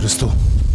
Христу!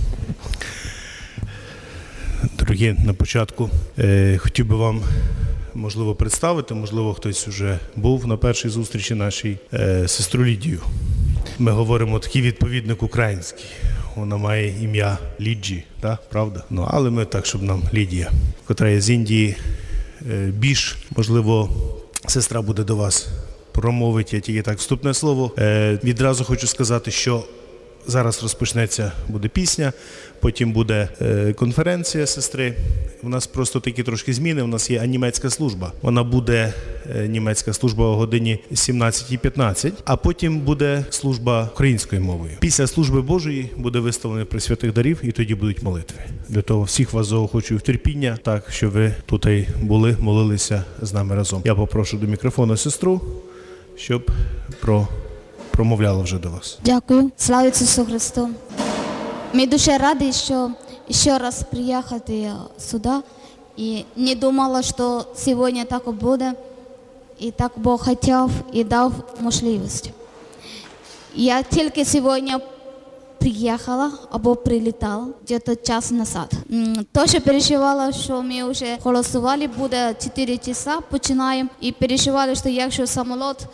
Дорогі, на початку хотів би вам, можливо, представити, можливо, хтось вже був на першій зустрічі нашій, сестру Лідію. Ми говоримо такий відповідник український. Вона має ім'я Ліджі, так? Правда? Ну, але ми так, щоб нам Лідія, котра є з Індії. Більш, можливо, сестра буде до вас промовить, я тільки так вступне слово. Відразу хочу сказати, що зараз розпочнеться, буде пісня, потім буде конференція сестри. У нас просто такі трошки зміни, у нас є німецька служба. Вона буде, німецька служба о годині 17:15, а потім буде служба українською мовою. Після служби Божої буде виставлено пресвятих дарів і тоді будуть молитви. Для того всіх вас заохочую в терпіння, так, що ви тут були, молилися з нами разом. Я попрошу до мікрофону сестру, щоб промовляла вже до вас. Дякую. Слава Ісусу Христу. Ми дуже раді, що ще раз приїхати сюди. І не думала, що сьогодні так буде. І так Бог хотів і дав можливість. Я тільки сьогодні приїхала або прилітала где-то час назад. Тоже переживала, що ми вже голосували, буде 4 часа, починаємо. І переживали, що якщо самоліт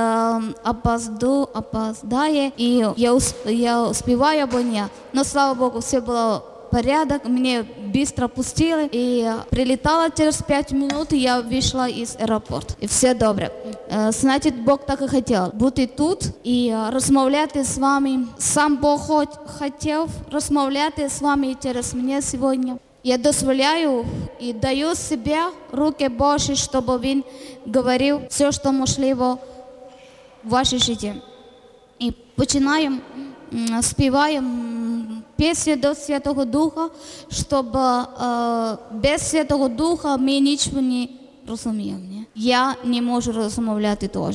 опоздає, і я успіваю або ні. Но, слава Богу, все було порядок, меня быстро пустили, и прилетала через 5 минут, и я вышла из аэропорта. И все добре. Значить, Бог так і хотів бути тут і розмовляти з вами. Сам Бог хотів розмовляти з вами через мене сьогодні. Я дозволяю і даю себе руки Божі, щоб Він говорив все, що можливо в вашій житті. І починаємо, співаємо пісні до Святого Духа, щоб без Святого Духа ми нічого не розуміємо. Я не можу розмовляти теж.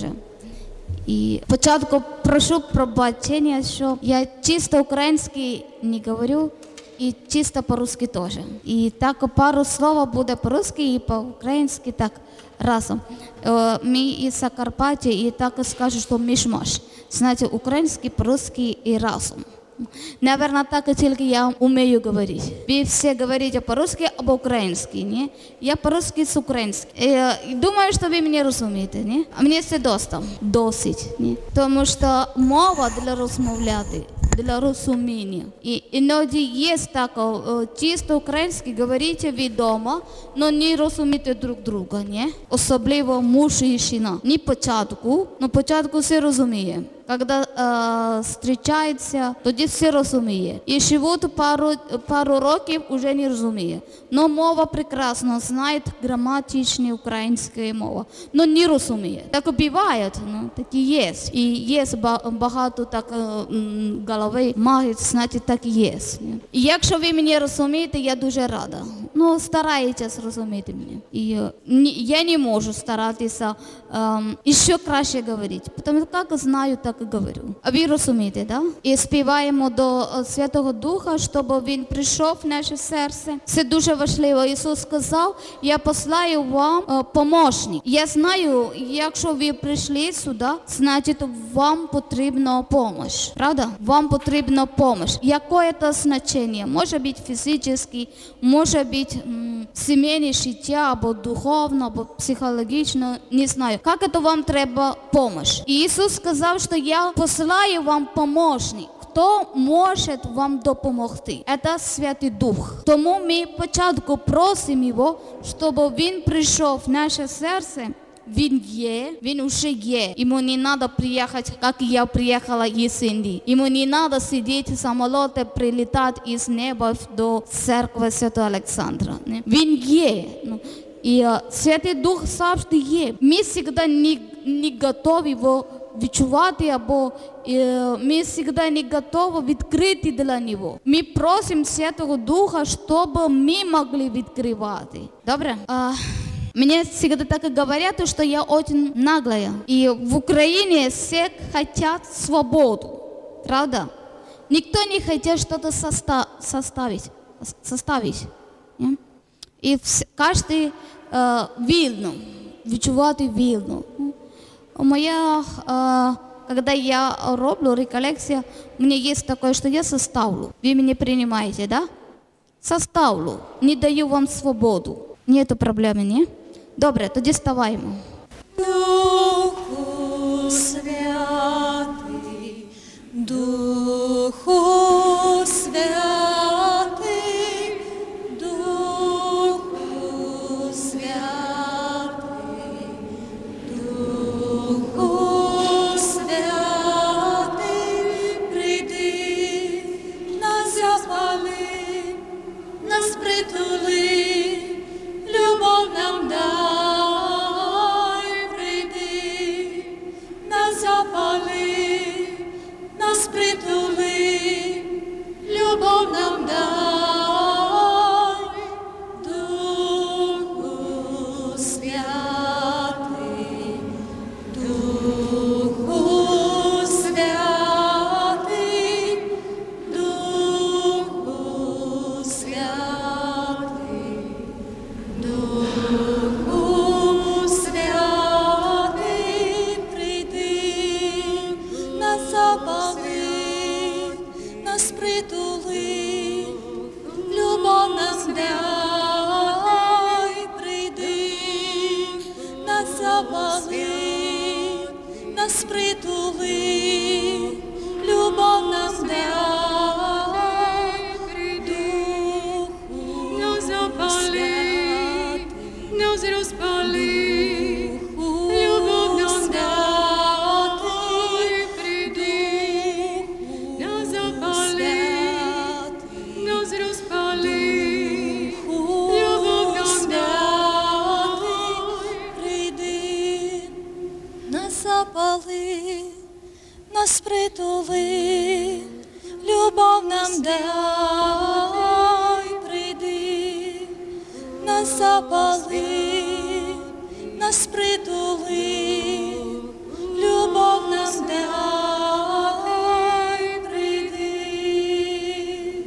І спочатку прошу пробачення, що я чисто український не говорю, і чисто по-русски теж. І так пару слов буде по-русски і по-українськи так разом. Ми із Закарпаття і так скажу, що між-маш. Знаєте, український, по-русски і разом. Наверное, так тільки я умею говорити. Ви всі говорите по-русски або українськи, ні? Я по-русски з українським. Думаю, що ви мене розумієте, ні? А мені це досить, ні? Тому що мова для розмовляти, для розуміння. І іноді є так, чисто українськи говорите ви вдома, але не розумієте друг друга, ні? Особливо муж і жінка. Не початку, але початку все розуміє. Коли зустрічаються, тоді всі розуміє. І живуть пару років, вже не розуміє. Но мова прекрасно знає, граматична українська мова. Но не розуміє. Так буває, так і є. І є багато так голови мають, значить так і є. І якщо ви мене розумієте, я дуже рада. Ну, старайтесь розуміти мене. І я не можу старатися ще краще говорити. Тому як знаю, так і говорю. А ви розумієте, да? І співаємо до Святого Духа, щоб Він прийшов в наше серце. Це дуже важливо. Ісус сказав, я послаю вам помощник. Я знаю, якщо ви прийшли сюди, значить вам потрібна допомога. Правда? Вам потрібна допомога. Яке це значення? Може бути фізично, може бути сімейне життя, або духовно, або психологічно, не знаю. Як це вам треба допомога? І Ісус сказав, що я посилаю вам помощник. Хто може вам допомогти? Це Святий Дух. Тому ми спочатку просимо Його, щоб Він прийшов в наше серце. Він є, він уже є. Йому не треба приїхати, як я приїхала із Індії. Йому не треба сидіти в самоліті, прилітати із неба до церкви Святого Олександра. Він є. І Святий Дух завжди є. Ми завжди не готові його відчувати, або ми завжди не готові відкрити для нього. Ми просимо Святого Духа, щоб ми могли відкривати. Добре? Мне всегда так и говорят, что я очень наглая. И в Украине все хотят свободу. Правда? Никто не хотел что-то составить. И каждый вільно, відчувати вільно. Моя когда я роблю реколлекцию, у меня есть такое, что я составлю. Вы меня принимаете, да? Составлю. Не даю вам свободу. Нету проблеми, ні? Добре, тоді ставаємо. Духу Святий, Духу Святий, Духу Святий, Духу Святий, прийди, нас запали, нас притули, любов нам дай, прийди, нас запали, нас притули, любов нам дай, Духу Святий, Духу Святий, Духу Святий, Духу Святий, прийди, нас запали, нас притули, любов нам дай, прийди, нас запали, нас притули, любов нам дай, Духу Нас запали, нас розпали, любов нам дай, прийди, нас запали, нас розпали, любов нам дай, прийди, нас запали, нас притули, любов нам дай, прийди, нас запали, нас притули, любов нам дай, прийди.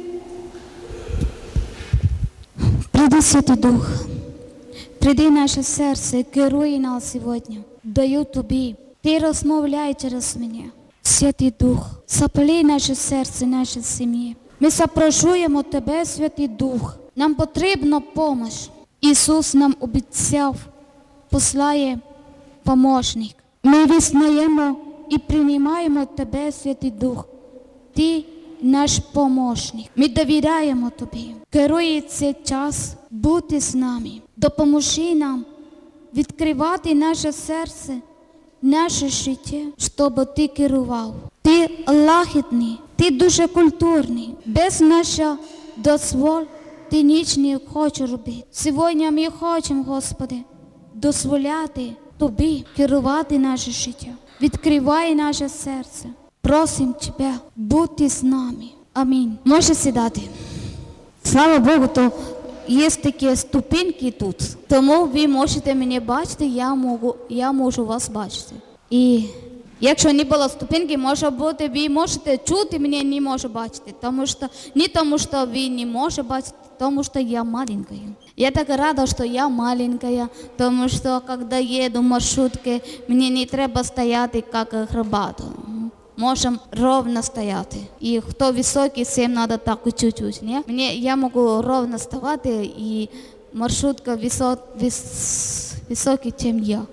Прийди, Святий Дух, прийди в наше серце, керуй нас сьогодні. Даю тобі, ти розмовляй через мене. Святий Дух, запали наше серце, наші сім'ї. Ми запрошуємо тебе, Святий Дух. Нам потрібна допомога. Ісус нам обіцяв, послає помощник. Ми визнаємо і приймаємо тебе, Святий Дух. Ти наш помощник. Ми довіряємо тобі. Керуй цей час бути з нами. Допоможи нам відкривати наше серце, наше життя, щоб ти керував. Ти лагідний, ти дуже культурний. Без нашого дозволу ти ніч не хочеш робити. Сьогодні ми хочемо, Господи, дозволяти тобі керувати наше життя. Відкривай наше серце. Просимо тебе бути з нами. Амінь. Може сідати. Слава Богу, то є такі ступеньки тут. Тому ви можете мене бачити, я можу вас бачити. І якщо не було ступеньки, може бути, ви можете чути, мене не може бачити. Не тому, що ви не можете бачити, тому що я маленькая. Я так рада, що я маленькая, тому що, коли їду в маршрутки, мені не треба стояти, як акробату. Можем ровно стояти. І хто високий, всім треба так чуть-чуть. Я можу ровно ставати, і маршрутка високий, ніж я.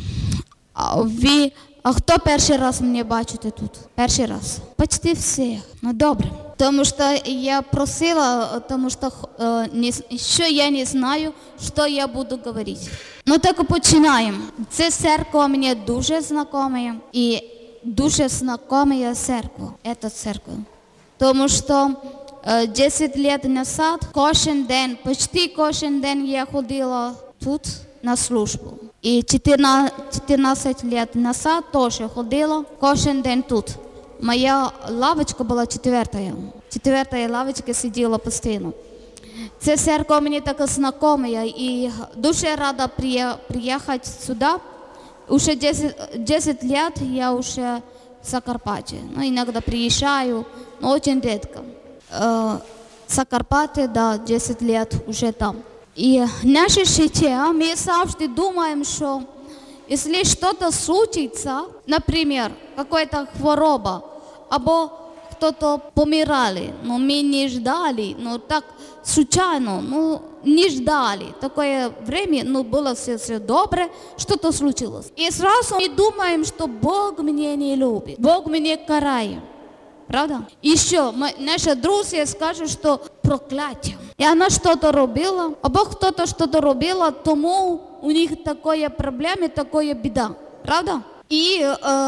А хто перший раз мене бачите тут? Перший раз. Почти всі. Ну добре. Тому що я просила, тому що ще я не знаю, що я буду говорити. Ну так і починаємо. Ця церква мені дуже знайома. І дуже знакомая церква, эта церковь. Тому що 10 років назад, кожен день, почти кожен день я ходила тут на службу. І 14 років назад теж ходила кожен день тут. Моя лавочка була четвертая. Четвертая лавочка сиділа постійно. Ця церква мені така знакома, і дуже рада приїхати сюди. Уже 10 лет я уже в Закарпатье. Иногда приезжаю, но очень редко. Закарпатье, да, 10 лет уже там. И наше життя, мы завжди думаем, что если что-то случится, например, какая-то хвороба, або кто-то помирали, но мы не ждали, но так случайно, не ждали. Такое время, было все добре, что-то случилось. И сразу мы думаем, что Бог меня не любит, Бог меня карает. Правда? Еще наши друзья скажут, что проклятие. И она что-то робила, або кто-то что-то робила, тому у них такая проблема, такая біда. Правда? І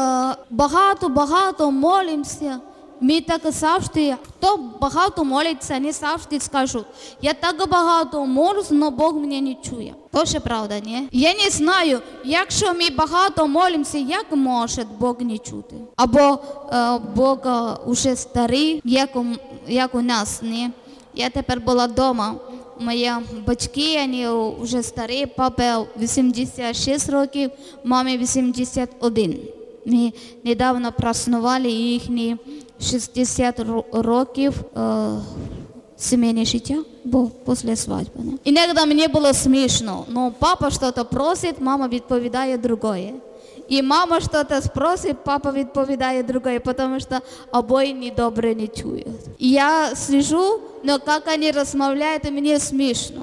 багато молимося. Ми так завжди, хто багато молиться, вони завжди скажуть, я так багато молюсь, але Бог мене не чує. Тоже правда, ні? Я не знаю, якщо ми багато молимося, як може Бог не чути? Або Бог уже старий, як у нас, ні? Я тепер була вдома, мої батьки, вони вже старі, папа 86 років, мамі 81. Ми недавно празднували їхні 60 років сімейне життя, бо після свадьби. Іноді мені було смішно, но папа щось просить, мама відповідає другое. І мама щось просить, папа відповідає другое, тому що обоє недобре не чують. І я сижу, но як вони розмовляють, мені смішно.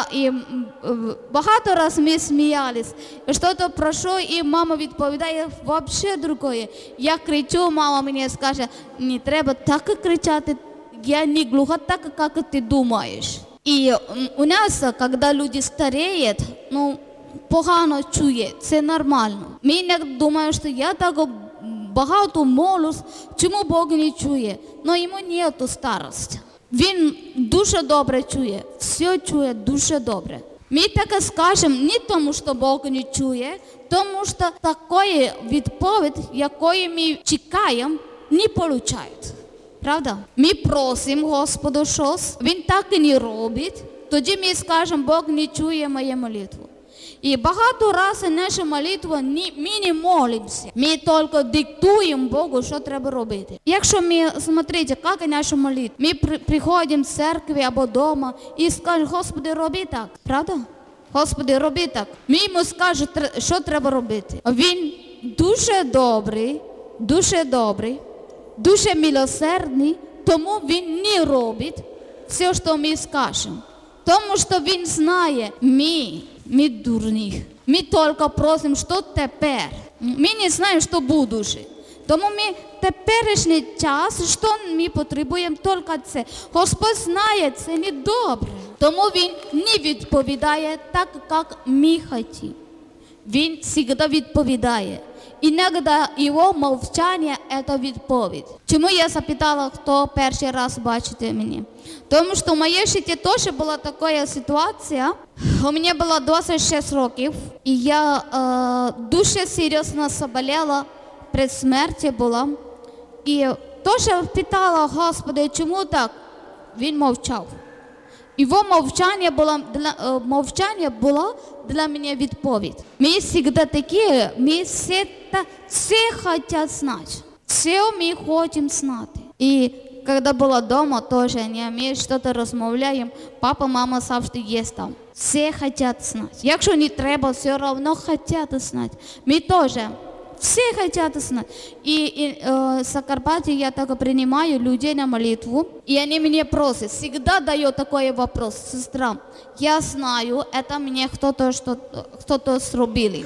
Багато раз ми сміялись. Щось прошу, і мама відповідає взагалі другое. Я кричу, мама мені скаже, не треба так кричати, я не глуха так, як ти думаєш. І у нас, коли люди старіють, погано чує, це нормально. Ми не думаємо, що я так багато молюсь, чому Бог не чує? Но йому нету старості. Він дуже добре чує, все чує дуже добре. Ми так скажемо не тому, що Бог не чує, тому що такої відповідь, якої ми чекаємо, не отримують. Правда? Ми просимо Господу щось, Він так і не робить, тоді ми скажемо, Бог не чує мою молитву. І багато разів наша молитва, ми не молимося. Ми тільки диктуємо Богу, що треба робити. Якщо ми, смотрите, як наша молитва, ми приходимо в церкві або вдома і скажемо, Господи, роби так. Правда? Господи, роби так. Ми йому скажемо, що треба робити. Він дуже добрий, дуже милосердний, тому він не робить все, що ми скажемо. Тому що він знає, ми дурні. Ми тільки просимо, що тепер. Ми не знаємо, що будуще. Тому ми теперішній час, що ми потребуємо, тільки це. Господь знає, це не добре. Тому він не відповідає так, як ми хочемо. Він завжди відповідає. Іноді його мовчання – це відповідь. Чому я запитала, хто перший раз бачите мене? Тому що в моєму житті теж була така ситуація. У мене було 26 років, і я дуже серйозно заболіла, при смерті була. І теж питала, Господи, чому так? Він мовчав. Його мовчання було для мене відповідь. Ми завжди такі, ми все хочемо знати. Все ми хочемо знати. І коли була вдома, теж ми щось розмовляємо, папа, мама завжди є там. Все хочуть знати. Якщо не треба, все одно хочуть знати. Ми теж. Все хотят знать. И в Закарпатье я так принимаю людей на молитву, и они меня просят, всегда дают такой вопрос, сестра, я знаю, это мне кто-то срубили.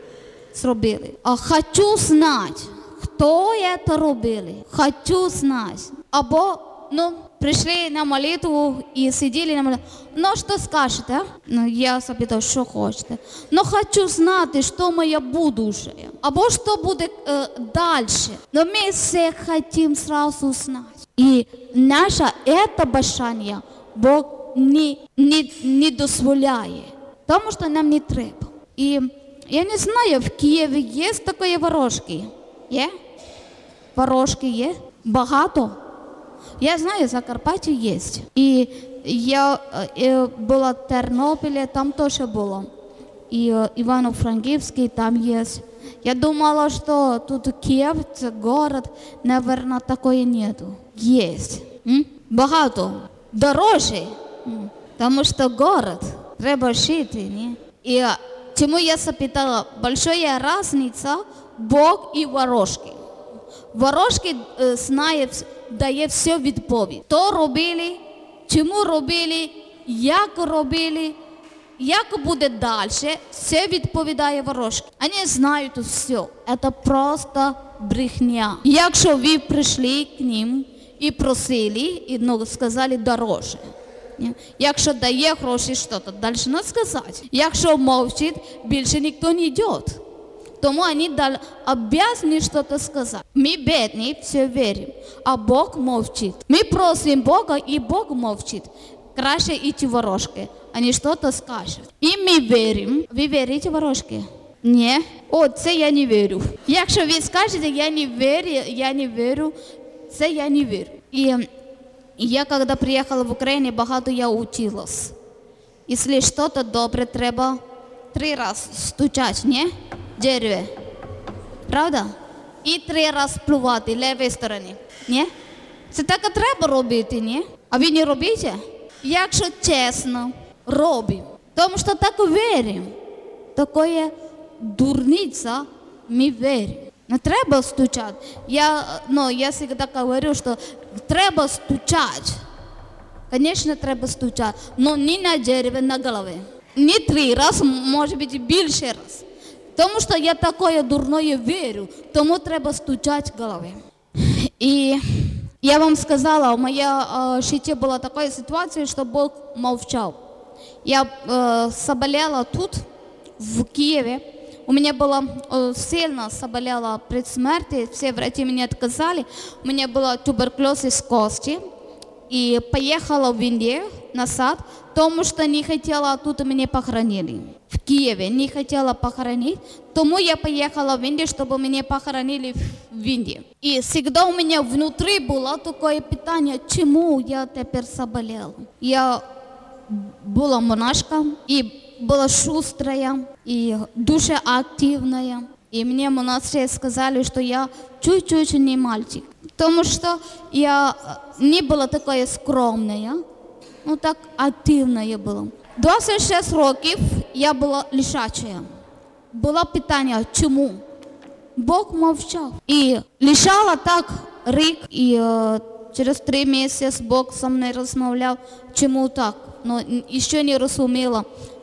Хочу знать, кто это робили. Хочу знать. Або, пришли на молитву и сидели на молитву. Что скажете? Я запитаю, що хочете. Хочу знати, що моє будущее. Або що буде дальше. Ми все хотим сразу знати. І наше це бажання Бог не дозволяє. Тому що нам не треба. І я не знаю, в Києві є такі ворожки? Є? Ворожки є? Багато? Я знаю, в Закарпатті є. І я була в Тернополі, там теж було. І Івано-Франківський там є. Я думала, що тут Київ, це город, наверное, такої нету. Є. Багато. Дорожче. Тому що город. Треба жити, ні? І чому я запитала, большая різниця Бог і ворожки. ворожки знає, дає все відповідь. То робили, чому робили, як буде далі, все відповідає ворожки. Вони знають все. Це просто брехня. Якщо ви прийшли к ним і просили, і сказали дороже. Якщо дає гроші, що то должна сказати. Якщо мовчить, більше ніхто не йде. Тому вони обязаны что-то сказать. Мы бедные, все верим, а Бог молчит. Мы просим Бога, и Бог молчит. Краще идти ворожки, они что-то скажут. І ми віримо. Ви вірите ворожки? Ні. О, це я не вірю. Якщо ви скажете, я не вірю, це я не вірю. І я, коли приїхала в Україну, багато я училась. Якщо щось добре, треба 3 рази стучати, ні? Дерево. Правда? І 3 рази плювати лівою стороні. Ні? Це так і треба робити, ні? А ви не робите? Якщо чесно, робимо. Тому що так віримо. Такое дурниця, ми віримо. Не треба стучати. Я завжди говорю, що треба стучати. Звісно, треба стучати, але не на дерево, на голові. Не 3 рази, може бути більше раз. Тому що я такое дурное вірю, тому треба стучати в голові. І я вам сказала, у моєму житті була така ситуація, що Бог мовчав. Я заболела тут, в Киеве. У меня было сильно заболела при смерти, все врачи мне отказали. У меня был туберкулез из кости. И поехала в Индию назад, потому что не хотела, тут меня похоронили. В Киеве не хотела похоронить, тому я поехала в Индию, чтобы меня похоронили в Индии. И всегда у меня внутри было такое питание, чему я теперь заболела. Я была монашка и была шустрая и дуже активная. И мне монастыри сказали, что я чуть-чуть не мальчик. Потому что я не была такая скромная, но так активная была. 26 років я була лежачая. Було питання, чому? Бог мовчав. І лежала так рік, і через 3 місяці Бог зі мною розмовляв, чому так. Но ще не розуміла.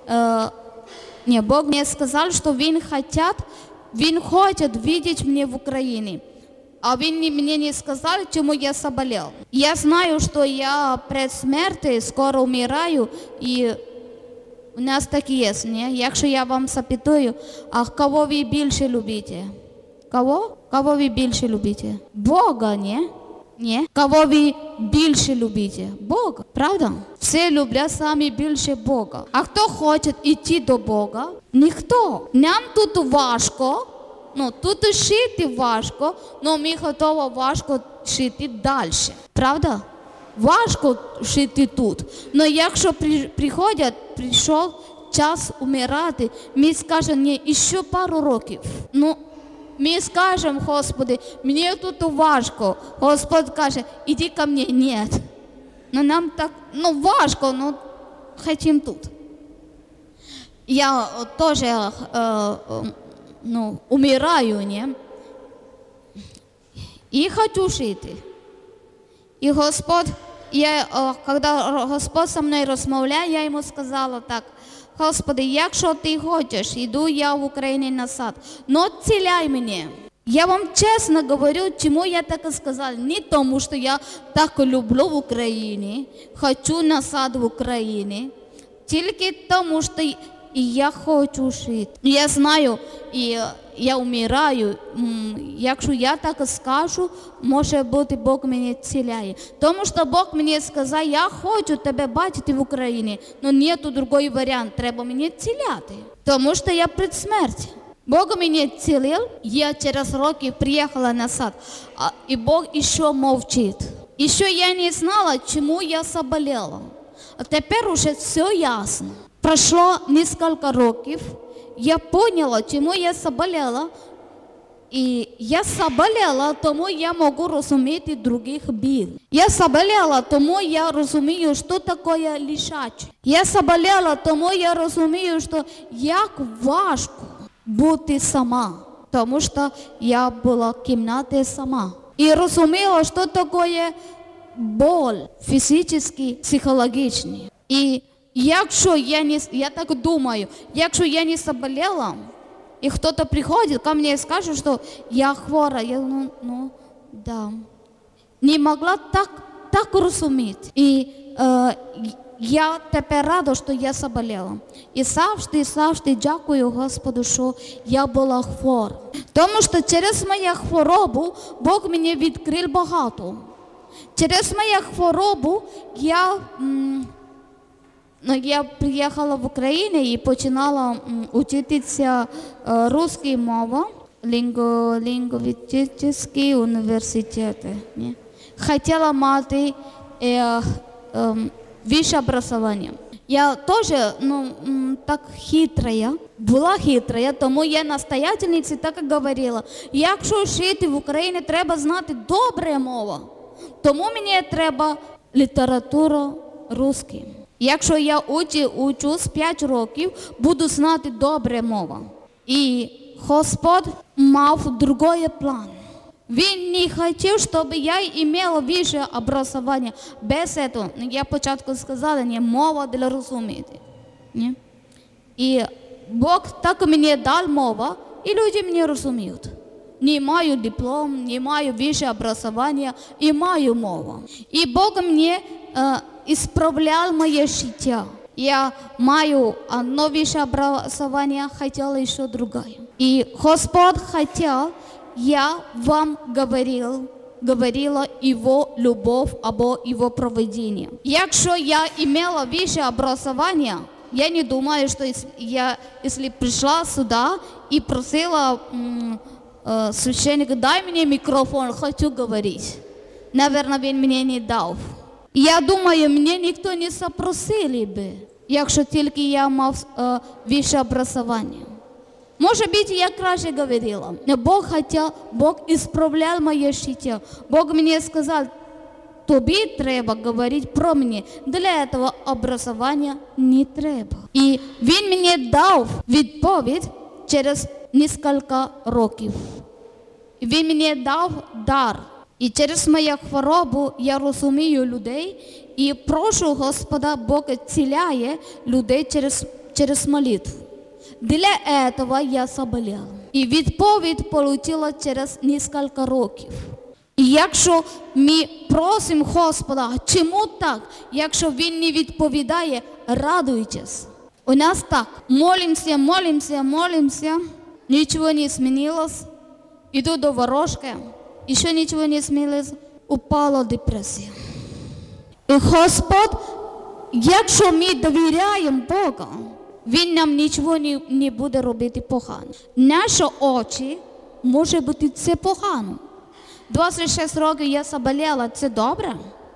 Бог мені сказав, що Він хоче бачити мене в Україні. А він мені не сказав, чому я заболел. Я знаю, що я перед смертю скоро вмираю, і у нас так є, ні? Якщо я вам запитую, а кого ви більше любите? Кого? Кого ви більше любите? Бога, ні? Ні? Кого ви більше любите? Бога, правда? Всі люблять самі більше Бога. А хто хоче йти до Бога? Ніхто. Нам тут важко. Тут жити важко, але ми готові важко жити далі. Правда? Важко жити тут. Але якщо прийшов час умирати, ми скажемо, ні, ще пару років. Ми скажемо, Господи, мені тут важко. Господь каже, іди ко мені. Ні. Нам так, важко, але хочемо тут. Я теж умираю, не? И хочу жити. И Господь, когда Господь со мною розмовляє, я йому сказала так, Господи, якщо ти хочеш, іду я в Україну назад, но ціляй мене. Я вам чесно говорю, чому я так сказала. Не тому, що я так люблю в Україні, хочу назад в Україну, тільки тому, що і я хочу жити. Я знаю, і я вмираю. Якщо я так скажу, може бути, Бог мене ціляє. Тому що Бог мені сказав, я хочу тебе бачити в Україні, але нету другий варіант, треба мене ціляти. Тому що я перед смертю. Бог мене цілив, я через роки приїхала назад, і Бог ще мовчить. І ще я не знала, чому я заболела. А тепер уже все ясно. Прошло несколько років, я поняла, чому я заболела. І я заболела, тому я можу розуміти других біль. Я заболела, тому я розумію, що таке лежаче. Я заболела, тому я розумію, що як важко бути сама. Тому що я була в кімнаті сама. І розуміла, що таке боль фізичний, психологічний. І якщо я так думаю, якщо я не заболела, и кто-то приходит ко мне и скажет, что я хвора, я да. Не могла так розуміти. І я тепер рада, що я заболела. І завжди дякую Господу, що я була хвора. Тому що через мою хворобу Бог мені відкрив багато. Через мою хворобу я приїхала в Україну і починала вчитися русською мовою, лінгвістичний університет. Хотіла мати высшее образование. Я тоже, так хитрая, була хитрая, тому я настоятельниці так і говорила. Якщо жити в Україні, треба знати добре мову. Тому мені треба література русська. Якщо я учусь 5 років, буду знати добре мову. І Господь мав другий план. Він не хотів, щоб я мала вищее образование. Без этого, я спочатку сказала, не мова для розуміти. І Бог так мені дав мову, і люди мене розуміють. Не маю диплом, не маю вищее образование, і маю мову. І Бог мені исправлял моє життя. Я маю одно высшее образование, хотела еще другое. И Господь хотел, я вам говорила Его любовь або Его проведение. Якщо я имела высшее образование, я не думаю, что если пришла сюда и просила священника, дай мне микрофон, хочу говорить. Наверное, він мені не дав. Я думаю, мене ніхто не запросили би, якщо тільки я мав вищее образование. Може бути, я краще говорила. Но Бог хотів, Бог ісправляв моє життя. Бог мені сказав, тобі треба говорити про мене. Для цього образування не треба. І він мені дав відповідь через кілька років. Він мені дав дар. І через мою хворобу я розумію людей і прошу Господа, Бог ціляє людей через молитву. Для этого я заболела. І відповідь отримала через кілька років. І якщо ми просимо Господа, чому так? Якщо Він не відповідає, радуйтесь. У нас так, молимся, нічого не змінилось, іду до ворожки, ще нічого не змінилось, упала депресія. І Господь, якщо ми довіряємо Богу, Він нам нічого не буде робити погано. Наші очі, може бути, це погано. 26 років я заболела, це добре?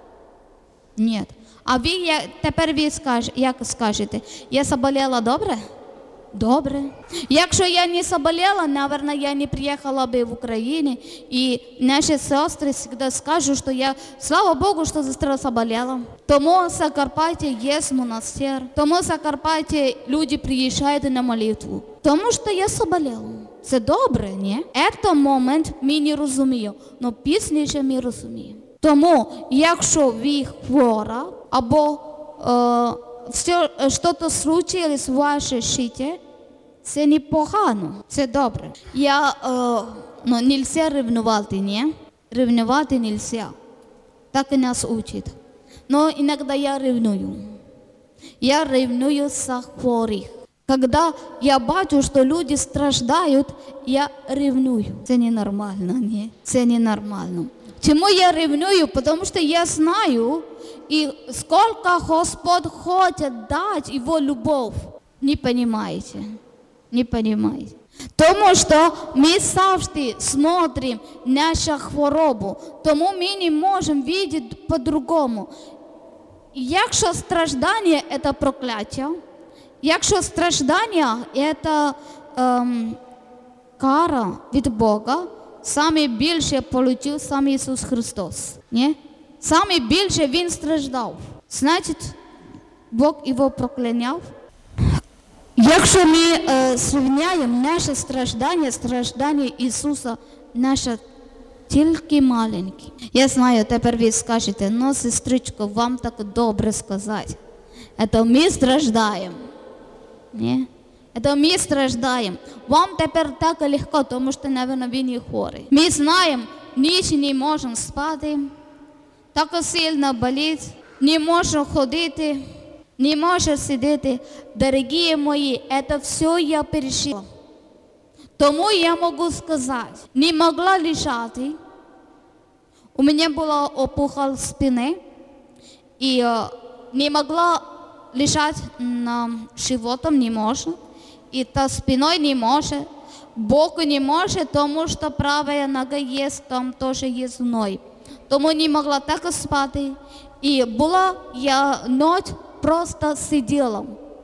Ні. А тепер ви як скажете, я заболела добре? Добре. Якщо я не заболела, наверное, я не приїхала би в Україну, і наші сестри завжди скажуть, що я, слава Богу, що сестра заболела. Тому в Закарпатті є монастир, тому в Закарпатті люди приїжджають на молитву. Тому що я заболела. Це добре, ні? Це момент ми не розуміємо, але пізніше ми розуміємо. Тому, якщо ви хвора, або щось случилось в ваше життя, це не погано, це добре. Нельзя ревнувати, ні? Ревнувати нельзя. Так і нас учать. Но иногда я ревную. Я ревную за хворих. Когда я бачу, что люди страждають, я ревную. Це ненормально, ні? Це ненормально. Чому я ревную? Потому что я знаю, и сколько Господь хочет дать Его любовь. Не понимаете? Не понимаете? Тому що ми завжди смотрим нашу хворобу, тому ми не можемо бачити по-другому. Якщо страждання – це прокляття, якщо страждання – це кара від Бога, саме більше отримав сам Ісус Христос. Ні? Саме більше Він страждав. Значить, Бог його прокляняв. Якщо ми зрівняємо наше страждання Ісуса, наше тільки маленький. Я знаю, тепер ви скажете, ну, сестричко, вам так добре сказати. Это ми страждаємо. Ні? Это ми страждаємо. Вам тепер так легко, тому що, мабуть, ви не хворий. Ми знаємо, ніч не можемо спати, так сильно болить, не можу ходити, не можу сидіти. Дорогі мої, це все я пережила. Тому я можу сказати, не могла лежати. У мене була опухоль спини, і не могла лежати на животом, не можу. І та спиною не може, боку не може, тому що права нога є, там теж є зной. Тому не могла так спати. І була я ночь просто сиділа.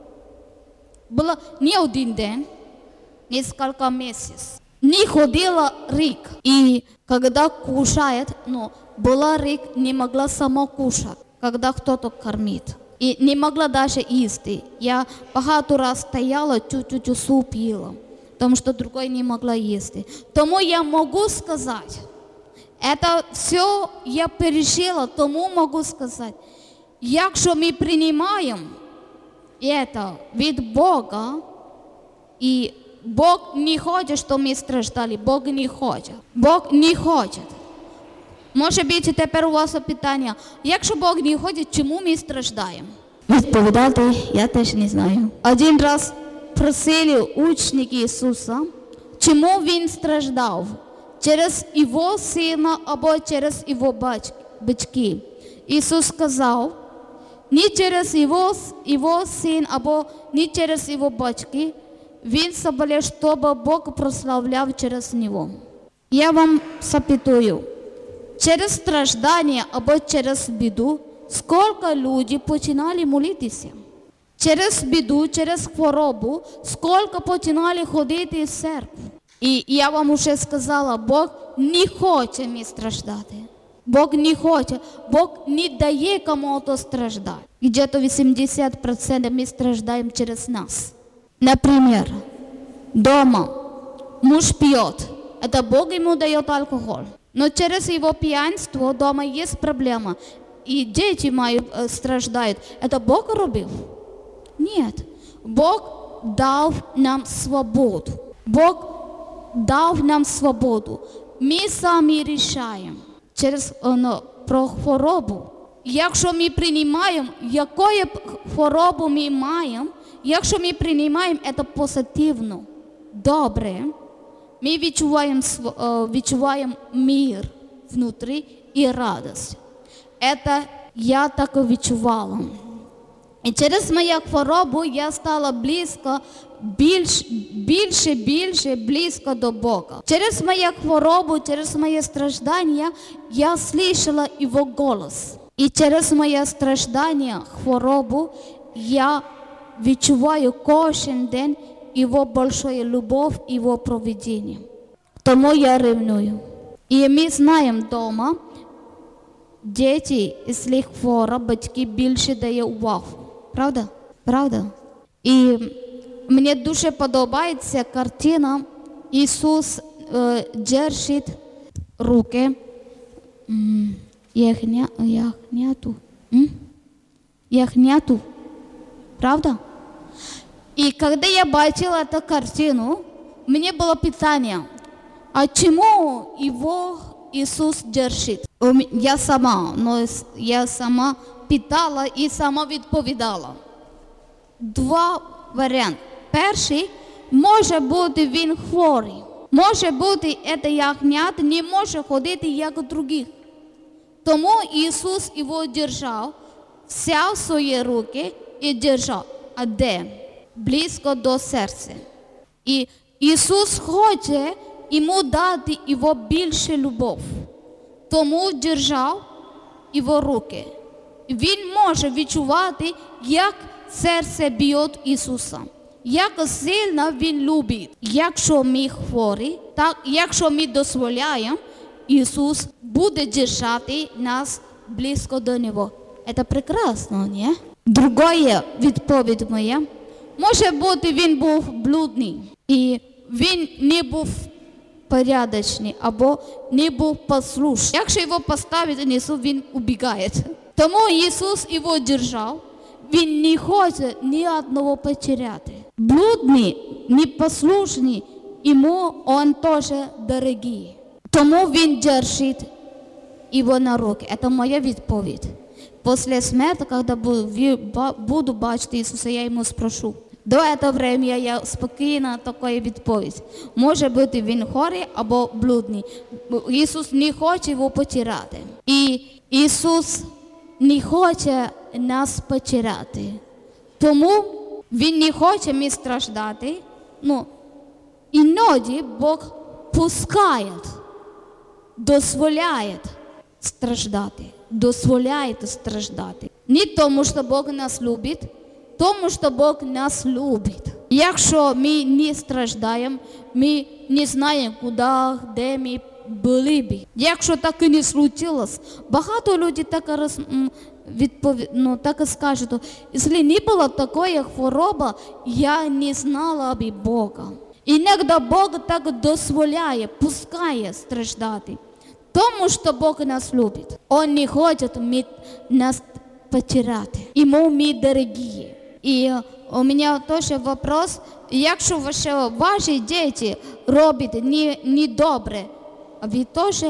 Було не один день, несколько месяцев. Не ходила рік. І коли кушает, була рік, не могла сама кушати, коли хтось кормить. І не могла навіть їсти. Я багато раз стояла, чуть-чуть суп їла, тому що другой не могла їсти. Тому я можу сказати, це все я пережила, тому можу сказати, якщо ми приймаємо це від Бога, і Бог не хоче, щоб ми страждали, Бог не хоче. Бог не хоче. Може бути, тепер у вас питання, якщо Бог не хоче, чому ми страждаємо? Відповідати я теж не знаю. Один раз просили учники Ісуса, чому Він страждав? Через Його сина або через Його батьки. Ісус сказав, не через Його син або не через Його батьки, Він собі, щоб Бог прославляв через Нього. Я вам запитую, через страждання або через біду, скільки людей починали молитися? Через біду, через хворобу, скільки починали ходити в церкву? І я вам вже сказала, Бог не хоче ми страждати. Бог не хоче, Бог не дає кому-то страждати. Где-то 80% ми страждаємо через нас. Например, дома муж пьет, это Бог ему дает алкоголь. Но через его пьянство дома есть проблема. И дети мои страждают. Это Бог робил? Нет. Бог дал нам свободу. Бог дал нам свободу. Ми самі рішаємо через про хворобу. Якщо ми приймаємо, яку хворобу ми маємо, якщо ми приймаємо це позитивно, добре, ми відчуваємо мир внутрі і радість. Це я так відчувала. І через мою хворобу я стала більше близько до Бога. Через мою хворобу, через моє страждання я слышала Його голос. І через моє страждання, хворобу, я відчуваю кожен день Його велику любов, Його провидіння. Тому я ревную. І ми знаємо вдома, діти, якщо хвора, батьки більше дають увагу. Правда? Правда? І мені дуже подобається картина, Ісус держить руки ягняту. Правда? І коли я бачила цю картину, мені було питання, а чому його Ісус держить? Я сама питала і сама відповідала. Два варіанти. Перший, може бути він хворий. Може бути, це ягнят не може ходити, як других. Тому Ісус його держав, взяв свої руки і держав. А де? Близько до серця. І Ісус хоче йому дати його більше любов. Тому держав його руки. Він може відчувати, як серце б'є Ісуса. Як сильно Він любить. Якщо ми хворі, так, якщо ми дозволяємо, Ісус буде держати нас близько до Нього. Це прекрасно, не? Друге відповідь моя. Може бути, він був блудний. І він не був непорядочний або не був послушний. Якщо його поставити внизу, він убігає. Тому Ісус його держав. Він не хоче ні одного потеряти. Блудний, непослушний, йому він теж дорогий. Тому він держить його на руки. Це моя відповідь. Після смерті, коли буду бачити Ісуса, я йому спрошу. До цього времени я спокійна такою відповідь. Може бути він хворий або блудний. Ісус не хоче його потеряти. І Ісус не хоче нас потеряти. Тому Він не хоче ми страждати. Іноді Бог пускає, дозволяє страждати. Дозволяє страждати. Не тому, що Бог нас любить, тому, що Бог нас любить. Якщо ми не страждаємо, ми не знаємо, куди, де ми були б. Якщо так і не случилось, багато людей так і скажуть, якщо не було такої хвороби, я не знала б Бога. Іноді Бог так дозволяє, пускає страждати. Тому що Бог нас любить. Он не хоче нас потеряти. Йому ми дорогі. І у мене теж вопрос, якщо ваші діти роблять недобре, ви теж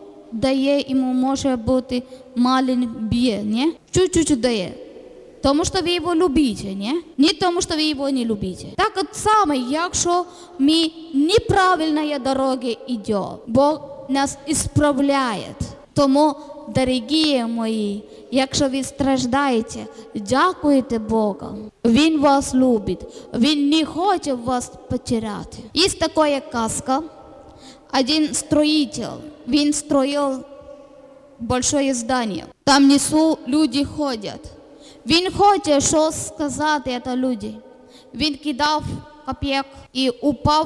дає йому, може бути, маленький б'є, не? Чуть-чуть дає. Тому що ви його любите, не? Не тому, що ви його не любите. Так само, якщо ми неправильною дорогою йдемо, Бог нас ісправляє. Тому, дорогі мої, якщо ви страждаєте, дякуйте Богу. Він вас любить. Він не хоче вас потеряти. Є така казка. Один строитель, він строїв велике здання. Там внизу люди ходять. Він хоче щось сказати це людям. Він кидав копійок і упав.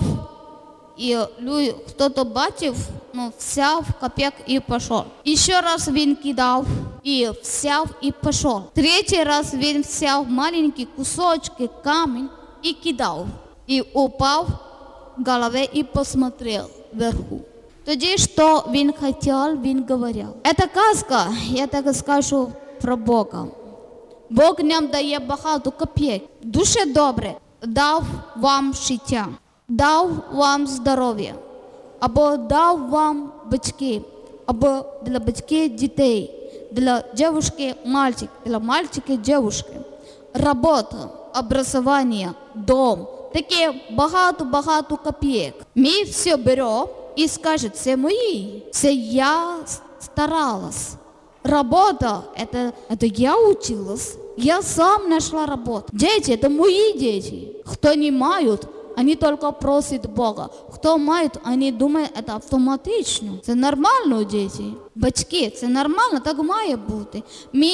І хтось бачив, взяв копійок і пішов. Ще раз він кидав і взяв і пішов. Третій раз він взяв маленькі кусочки камінь і кидав. І упав в голові і посмотрел вверху. Тоді, що він хотів, він говорив. Це казка, я так скажу про Бога. Бог нам дає багато копійок. Дуже добре дав вам життя. Дав вам здоров'я, або дав вам батьки, або для батьків дітей, для дівчинки мальчик, для мальчика дівчинки, робота, образування, дом, таке багато копійок. Ми все беремо і скажемо, це мої, це я старалась. Работа, это я училась, я сам нашла работу. Дети, это мои дети. Кто не мают, они только просят Бога. Кто мает, они думают, это автоматично. Це нормально, діти. Батьки, це нормально, так має бути. Ми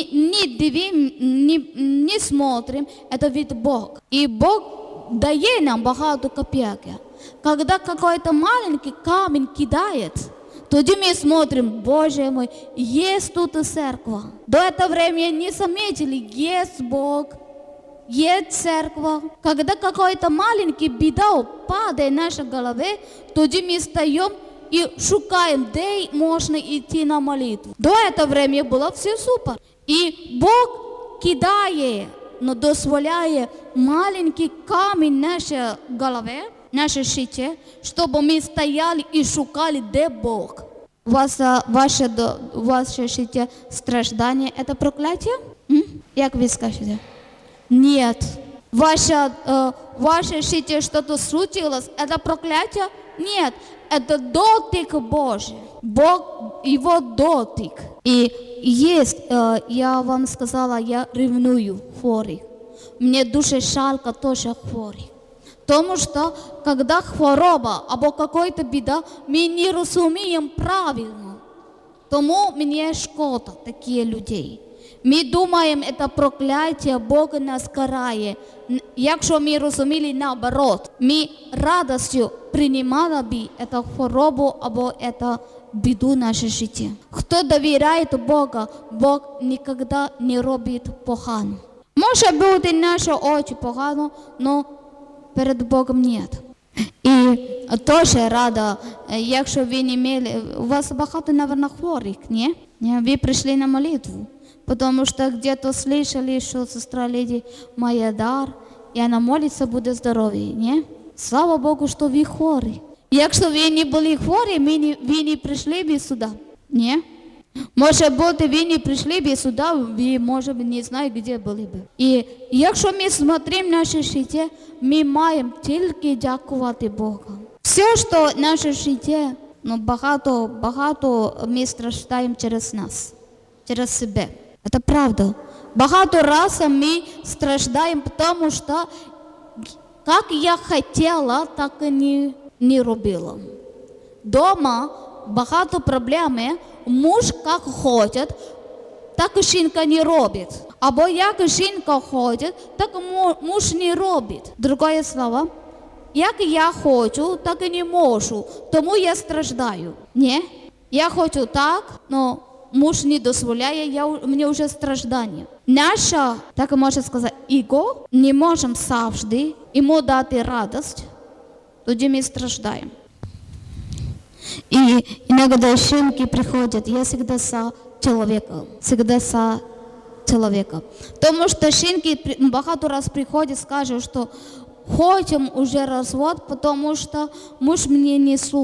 не смотрим, это від Бога. И Бог дає нам багато копійок. Когда какой-то маленький камень кидает, тоді мы смотрим, Боже мой, есть тут церковь. До этого времени не заметили, есть Бог. Есть церковь. Когда какой-то маленький беда падает в нашей голове, тогда мы встаем и шукаем, где можно идти на молитву. До этого времени было все супер. И Бог кидает, но дозволяет маленький камень в нашей голове, в нашей житті, чтобы мы стояли и шукали, где Бог. Ваше життя страждання – это проклятие? Як ви скажете? Нет. Ваше житие что-то случилось, это проклятие? Нет. Это дотик Божий. Бог, его дотик. И есть, я вам сказала, я ревную хворих. Мне дуже жалко тоже хворих. Тому что, когда хвороба або какой-то беда, мы не розуміємо правильно. Тому мені шкода таких людей. Ми думаємо, це прокляття, Бог нас карає. Якщо ми розуміли наоборот, ми радістю приймали б цю хворобу або цю біду в наше життя. Хто довіряє Богу, Бог ніколи не робить погано. Може бути наші очі погано, але перед Богом ні. І теж рада, якщо ви не мали, у вас багато, мабуть, хворих, ні? Ви прийшли на молитву, тому що где-то слышали, що сестра Лідія має дар, і вона молиться, буде здоров'я, ні? Слава Богу, що ви хворі. Якщо ви не були хворі, ви не прийшли б сюди, ні? Може бути, ви не прийшли б сюди, ви, може, не знаю, де були б. І якщо ми смотримо наше життя, ми маємо тільки дякувати Богу. Все, що наше життя, багато ми страждаємо через нас, через себе. Це правда. Багато разів ми страждаємо, тому що, як я хотіла, так і не робила. Дома багато проблем. Муж як хоче, так і жінка не робить. Або як жінка хоче, так муж не робить. Друге слово, як я хочу, так і не можу, тому я страждаю. Ні? Я хочу так, але муж не дозволяє, мені вже страждання. Наша, так можна сказати, его не можемо завжди йому дати радість, тоді ми страждаємо. И иногда жінки приходят, я всегда за человека. Тому що жінки багато раз приходять, скажуть, що хочемо уже розвод, тому що муж мене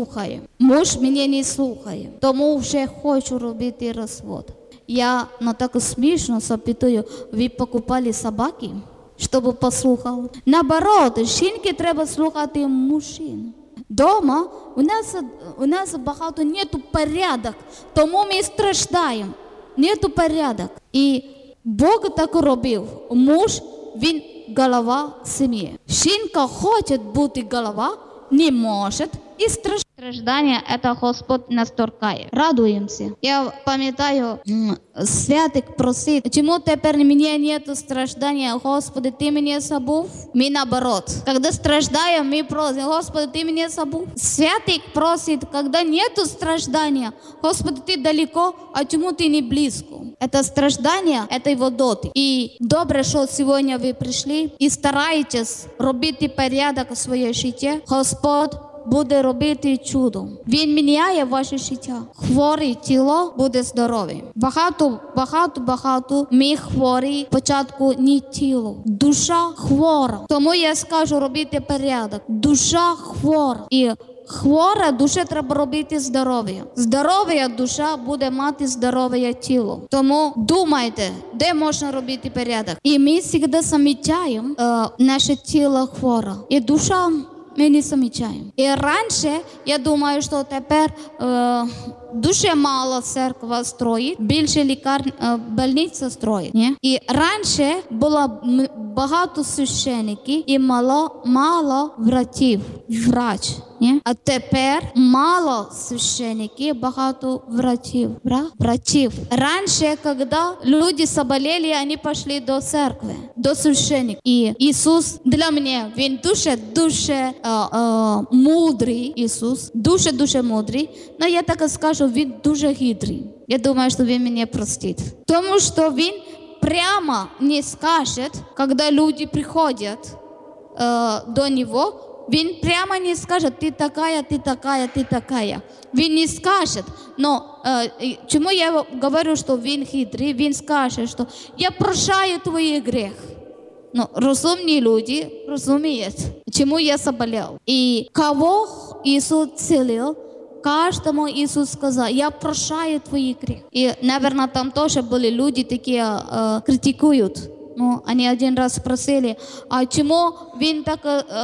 не слухає. Тому вже хочу робити розвод. Я так смішно запитую, ви покупали собаки, щоб послухали? Наоборот, жінки треба слухати мужчин. Дома у нас багато нету порядок, тому ми страждаємо. Нету порядок. І Бог так робив. Муж, він голова сім'ї. Жінка хоче бути голова, не може і страждає. Страждання – це Господь нас торкає. Радуємося. Я пам'ятаю, святик просить, чому тепер мене нету страждання, Господи, ти мене забув? Ми наоборот. Коли страждаємо, ми просимо, Господи, ти мене забув? Святик просить, коли нету страждання, Господи, ти далеко, а чому ти не близько? Это страждання, это його дотик. І добре, що сьогодні ви прийшли і стараєтесь робити порядок у своє життя. Господь буде робити чудо. Він міняє ваше життя. Хворе тіло буде здорове. Багато ми хворі, спочатку не тіло. Душа хвора. Тому я скажу робити порядок. Душа хвора. І хвора душа треба робити здоров'я. Здорова душа буде мати здорове тіло. Тому думайте, де можна робити порядок. І ми завжди замічаємо наше тіло хворе. І душа ми не замічаємо. І раніше, я думаю, що тепер дуже мало церква строїть, більше больниця строїть. Ні? І раніше було багато священиків і мало врач. Ні? А тепер мало священиків, багато врачів. Раніше, коли люди заболели, вони пішли до церкви, до священика. І Ісус для мене, Він дуже мудрий, Ісус, дуже мудрий. Но я так скажу, Він дуже хитрий. Я думаю, що Він мене простить. Тому що Він прямо не скаже, коли люди приходять до Нього, Він прямо не скаже, ти такая. Він не скаже. Но чому я говорю, що він хитрий? Він скаже, що я прощаю твої гріхи. Ну, розумні люди розуміють, чому я заболел. І кого Ісус цілив, каждому Ісус сказав, я прощаю твої гріхи. І, наверное, там теж були люди, які критикують. Ну, они один раз спросили, а чому він так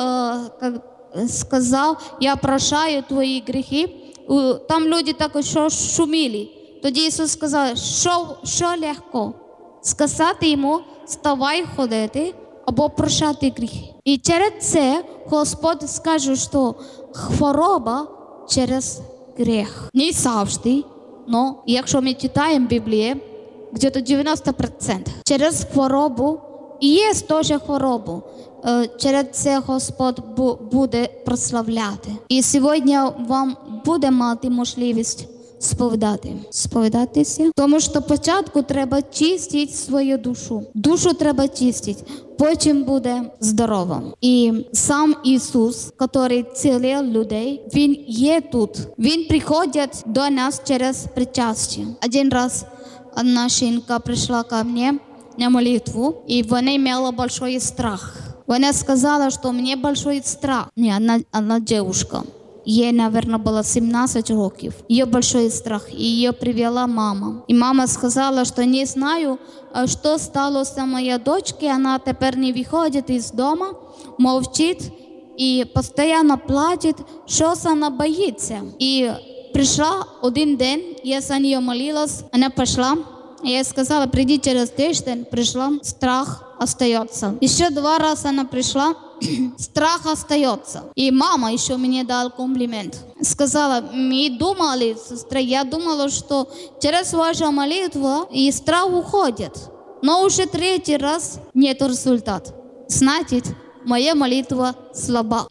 сказав, я прощаю твої гріхи? Там люди так шуміли. Тоді Ісус сказав, що легко? Сказати йому, вставай ходити, або прощати гріхи. І через це Господь скаже, що хвороба через гріх. Не завжди, але якщо ми читаємо Біблію, где-то 90%. Через хворобу, і є теж хворобу, через це Господь буде прославляти. І сьогодні вам буде мати можливість сповідатися. Тому що спочатку треба чистити свою душу. Душу треба чистити, потім буде здоровим. І сам Ісус, який цілив людей, Він є тут. Він приходить до нас через причастя. Один раз одна жінка прийшла ко мені на молитву, і вона мала большой страх. Вона сказала, що у мене большой страх. Одна девушка. Ей, наверное, было 17 років. Ее большой страх. И ее привела мама. И мама сказала, что не знаю, что стало с моей дочкой. Она теперь не выходит из дома, молчит и постоянно плачет. Что она боится? И пришла один день, я за нее молилась, она пошла. Я сказала, приди через тиждень, пришла, страх остается. Еще 2 раза она пришла, страх остается. И мама еще мне дала комплимент. Сказала, мы думали, сестра, я думала, что через вашу молитву и страх уходит. Но уже 3 раз нет результата. Значит, моя молитва слаба.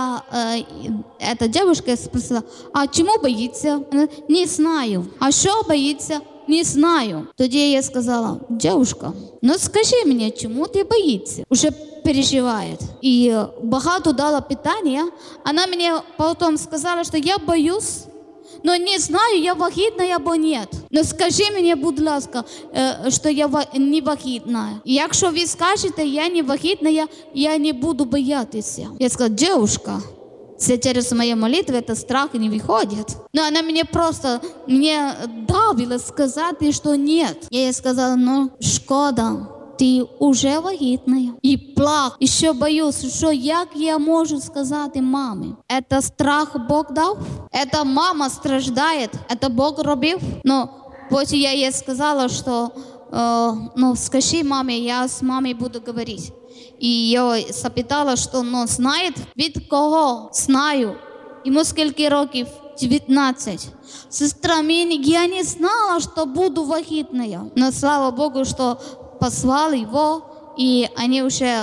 Эта девушка спросила, а чему боится? Она, не знаю. А что боится? Не знаю. Тоді я сказала, девушка, ну скажи мені, чому ти боїшся? Уже переживає. І багато дала питання. Вона мені потім сказала, що я боюсь, но не знаю, я вагітна або ні. Ну скажи мені, будь ласка, що я не вагітна. І якщо ви скажете, я не вагітна, я не буду боятися. Я сказала, девушка, це через мою молитву, этот страх не выходит. Но она мне давила сказать, что нет. Я ей сказала, ну, шкода, ты уже вагітна. И плак, еще боюсь, что як я могу сказать маме? Это страх Бог дал? Это мама страждает? Это Бог робив? Но потом я ей сказала, что, ну, скажи маме, я с мамой буду говорить. І я запитала, що знає, від кого? Знаю. Йому скільки років? 19. Сестра, я не знала, що буду вагітною. Но слава Богу, що послали його, і вони вже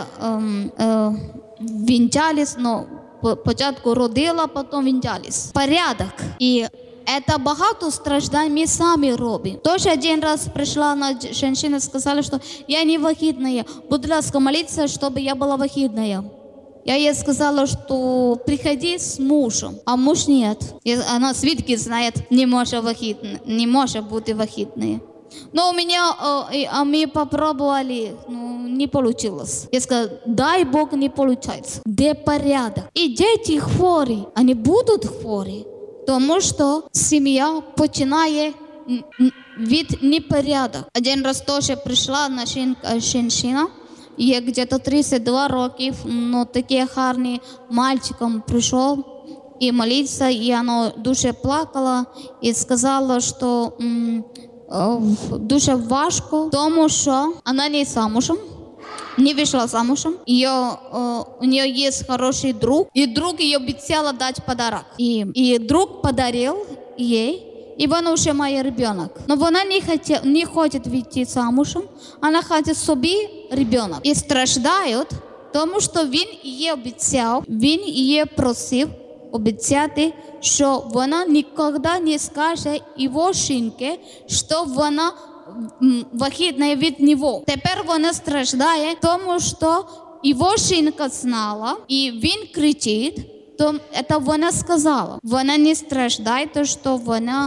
вінчались, но спочатку родила, потім вінчались. Порядок. І это багато страждань мы сами робим. Тоже один раз пришла одна женщина и сказала, что я не вагітная. Будь ласка, молиться, чтобы я была вагітная. Я ей сказала, что приходи с мужем, а муж нет. И она свідки знает, не может быть вагітною. Но у меня, мы попробовали, не получилось. Я сказала, дай Бог не получается. Где порядок? И дети хворі, они будут хворі. Тому що сім'я починає від непорядок. Один раз теж прийшла одна жінка, їй где-то 32 років, но такий гарний мальчиком прийшов і молився, і вона дуже плакала і сказала, що дуже важко, тому що вона не замужем. Не вышла замужем. У нее есть хороший друг. И друг ей обещал дать подарок. И друг подарил ей. И она уже моя ребенок. Но она не хочет выйти замужем. Она хочет себе ребенок. И страждает, потому что він їй обіцяв, він її просив обіцяти, що вона ніколи не скаже його жінці, що вона вагітна від нього. Тепер вона страждає, тому що його жінка знала, і він кричить, то це вона сказала. Вона не страждає, то що вона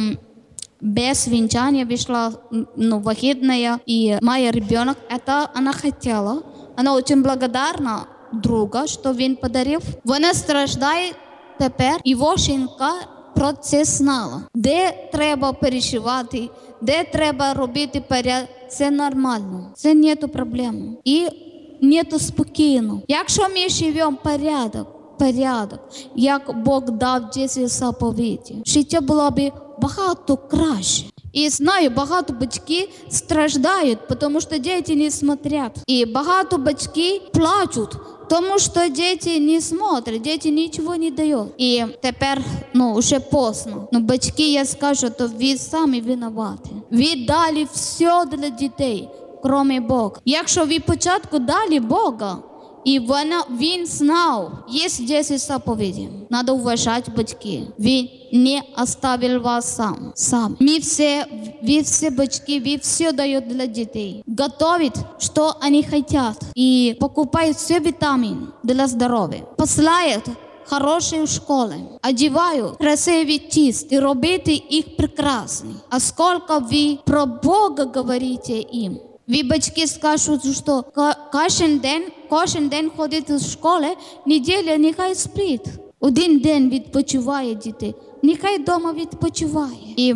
без вінчання вийшла вагітна і має ребенок. Це вона хотіла. Вона дуже благодарна друга, що він подарив. Вона страждає тепер, його жінка про це знала. Де треба переживати, де треба робити порядок, це нормально. Це нету проблем. І нету спокійно. Якщо ми живемо порядок, як Бог дав 10 заповідей, життя було б багато краще. І знаю, багато батьків страждають, тому що діти не смотрять. І багато батьків плачуть, тому що діти не смотрять, діти нічого не дають. І тепер, вже поздно. Батьки, я скажу, то ви самі винуваті. Ви дали все для дітей, крім Бога. Якщо ви спочатку дали Бога, І він знав, є 10 заповідей. Надо вважати батьків. Він не оставив вас сам. Ви все батьки, ви все дають для дітей. Готовят, що вони хотят. І покупають все вітамін для здоров'я. Посилають хороші школи, одевают красиві тіст і робити їх прекрасні. А скільки ви про Бога говорите їм? Ви батьки скажуть, що кожен день ходить до школи, неділя нехай сплить. Один день відпочиває дітей, нехай вдома відпочиває. І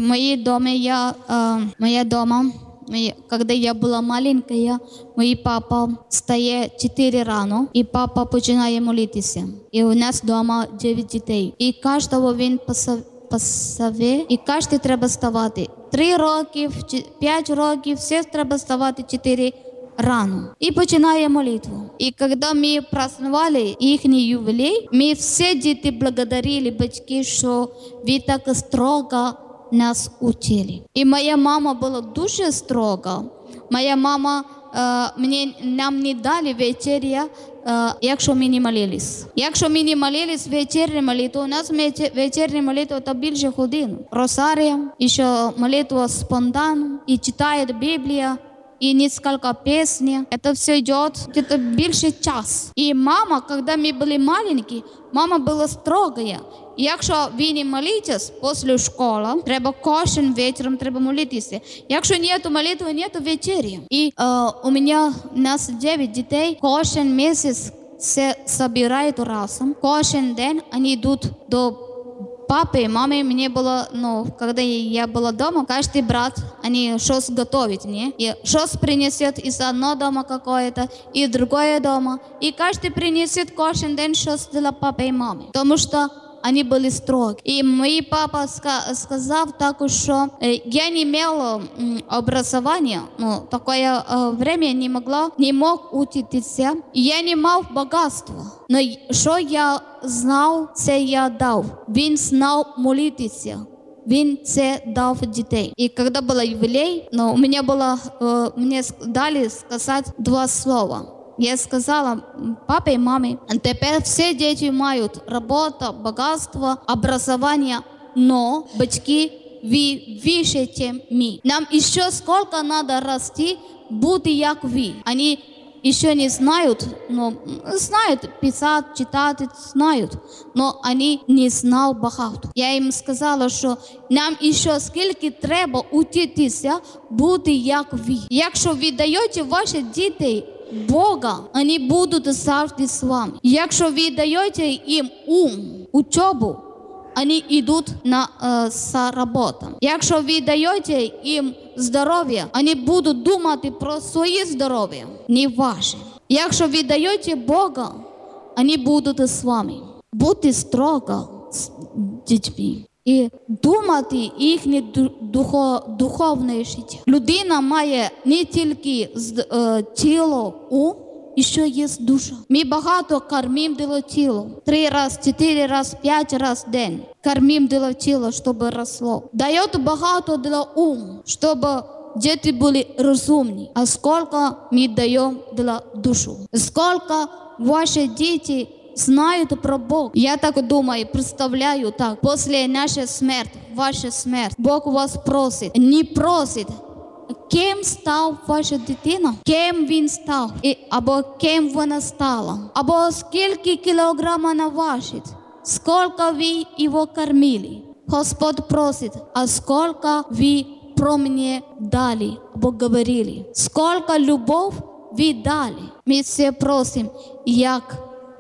когда я была маленькая, мой папа встает 4 рано, и папа починає молитися. І у нас дома 9 дітей. І кожного він посове, і кожен треба вставати. 3 роки, 5 років, все треба вставати 4 рано. І починає молитву. І коли ми празднували їхній ювілей, ми всі діти благодарили батьки, що ви так строго нас учили. І моя мама була дуже строга. Моя мама нам не дали вечеря, якщо ми не молились. Якщо ми не молились вечерню молитву, у нас вечерня молитва та більше годин. Росарія, ще молитва спонтанно, і читає Біблія, и несколько песней. Это все идет где-то больше час. И мама, когда мы были маленькие, мама была строгая. Якщо ви не молитесь після школи, треба кожен вечором треба молитися. Якщо нету молитви, нету вечері. І у нас 9 дітей, кожен місяць все збирають разом. Кожен день вони йдуть до папы и мамы. Мне было, когда я была дома, каждый брат, они что-то готовят, не? И что-то принесет из одного дома какое-то, и другое дома. И каждый принесет каждый день что-то для папы и мамы. Потому что они были строги. И мой папа сказал також, что я не имела образования, такое время не мог учиться, я не мав богатства. Но що я знав, це я дав. Він знав молитися. Він це дав дітей. І коли був ювілей, мені дали сказати 2 слова. Я сказала папе и маме, теперь все дети имеют работу, богатство, образование, но батьки вы выше, чем мы. Нам еще сколько надо расти, быть как вы. Они еще не знают, но знают писать, читать, знают, но они не знают багато. Я им сказала, що нам ще скільки треба учитися, бути як ви. Якщо ви даєте ваші дітей Бога, вони будуть завжди з вами. Якщо ви даєте їм учебу, вони йдуть за роботу. Якщо ви даєте їм здоров'я, вони будуть думати про своє здоров'я, не ваше. Якщо ви даєте Бога, вони будуть з вами. Бути строго з дітьми. І думати їхнє духовне життя. Людина має не тільки тіло, і ще є душа. Ми багато кормимо для тіла. 3 рази, 4 рази, 5 разів в день. Кормимо для тіла, щоб росло. Дають багато для уму, щоб діти були розумні. А скільки ми даємо для душі? Скільки ваші діти знають про Бога. Я так думаю, представляю так. Після нашої смерті, ваша смерть, Бог вас просить, не просить, ким став ваша дитина, ким він став, або ким вона стала, або скільки кілограм вона важить, скільки ви його кормили. Господь просить, а скільки ви про мене дали, або говорили, скільки любов ви дали. Ми все просимо, як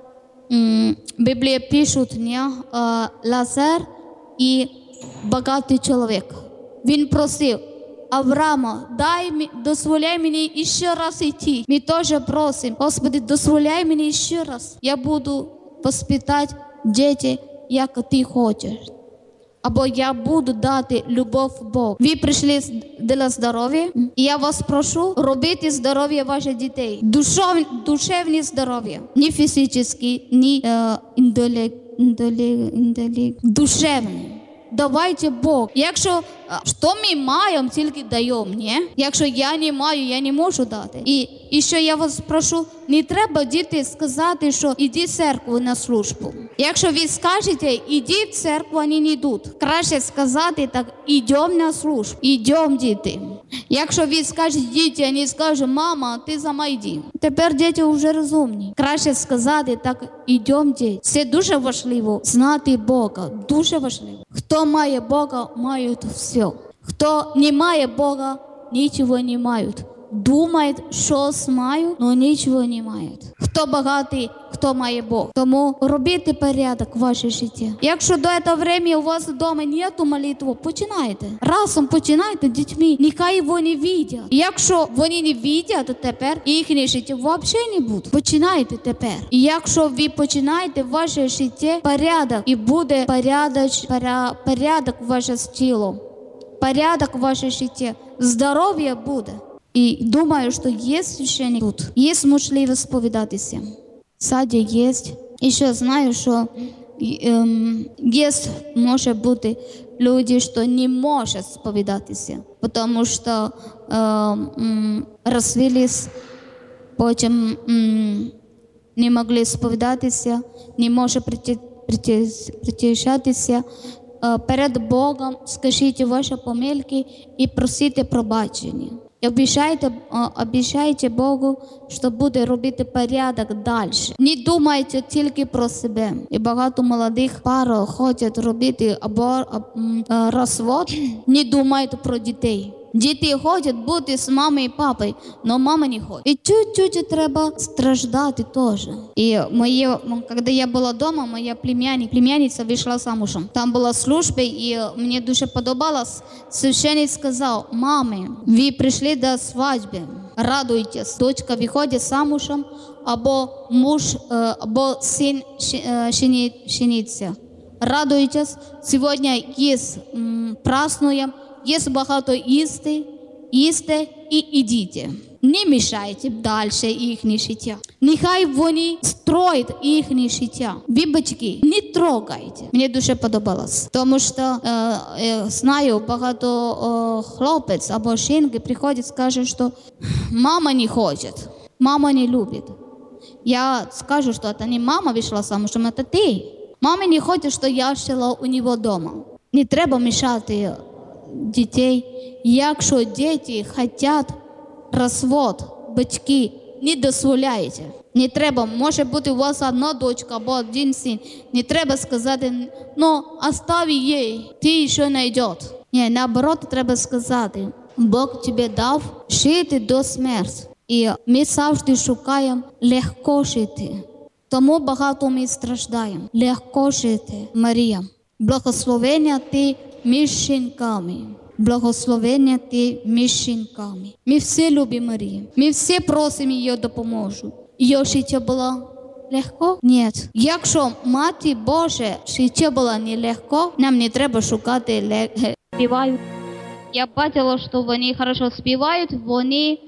Біблія пишуть, Лазар і багатий чоловік. Він просив, Авраама, дозволяй мені ще раз йти. Ми теж просимо, Господи, дозволяй мені ще раз. Я буду воспитати дітей, як ти хочеш. Або я буду дати любов Богу. Ви прийшли для здоров'я, і я вас прошу робити здоров'я ваших дітей. Душевне здоров'я. Не фізичне, не душевне. давайте Бог. Якщо що ми маємо, тільки даємо, ні? Якщо я не маю, я не можу дати. І що я вас прошу, не треба діти сказати, що іди в церкву на службу. Якщо ви скажете, іди в церкву, вони не йдуть. Краще сказати так, ідемо на службу, ідемо, діти. Якщо ви скажете діти, вони скажуть, мама, ти сама йди. Тепер діти вже розумні. Краще сказати так, ідемо, діти. Це дуже важливо, знати Бога, дуже важливо. Хто має Бога, мають все. Хто не має Бога, нічого не мають. Думають, щось мають, але нічого не мають. Хто багатий, хто має Бог. Тому робіть порядок в ваше життя. Якщо до цього часу у вас вдома нету молитви, починайте. Разом починайте з дітьми. Нехай вони бачать. Якщо вони не бачать, то тепер їхнє життя взагалі не буде. Починайте тепер. І якщо ви починаєте в ваше життя порядок, і буде порядок в ваше тіло, порядок в ваше життя, здоров'я буде. І думаю, що є священник тут, є можливість сповідатися. Саді є. І ще знаю, що є, може бути, люди, що не можуть сповідатися, тому що розвелись, потім не могли сповідатися, не можуть притішатися. Перед Богом скажіть ваші помилки і просіть пробачення. І обіцяйте Богу, що буде робити порядок далі. Не думайте тільки про себе. І багато молодих пар хочуть робити розвод, не думають про дітей. Діти хочуть бути з мамою і папою, але мама не хоче. І чуть-чуть треба страждати теж. І коли я була вдома, моя племянниця вийшла замужем. Там була служба, і мені дуже подобалось. Священник сказав, мамі, ви прийшли до свадьби, радуйтесь. Дочка виходить замужем, або муж, або син жениться. Радуйтесь, сьогодні є празднуємо. Є багато їсти і ідіть. Не мішайте далі їхнє життя. Нехай вони строять їхнє життя. Ви, батьки, не трогайте. Мені дуже подобалось. Тому що знаю, багато хлопець або жінки приходять і скажуть, що мама не хоче, мама не любить. Я скажу, що це не мама вийшла замужем, це ти. Мама не хоче, що я жила у нього вдома. Не треба мішати дітей. Якщо діти хочуть розвод, батьки, не дозволяйте. Не треба, може бути у вас одна дочка або один син. Не треба сказати, остави їй, ти ще знайдеш. Ні, наоборот, треба сказати, Бог тобі дав жити до смерті. І ми завжди шукаємо легко жити. Тому багато ми страждаємо. Легко жити, Марія. Благословення ти між жінками. Благословення ти між жінками. Ми всі любимо Марію. Ми всі просимо її допомогу. Її життя було легко? Ні. Якщо Мати Божа життя було нелегко, нам не треба шукати співають. Я бачила, що вони хорошо співають, вони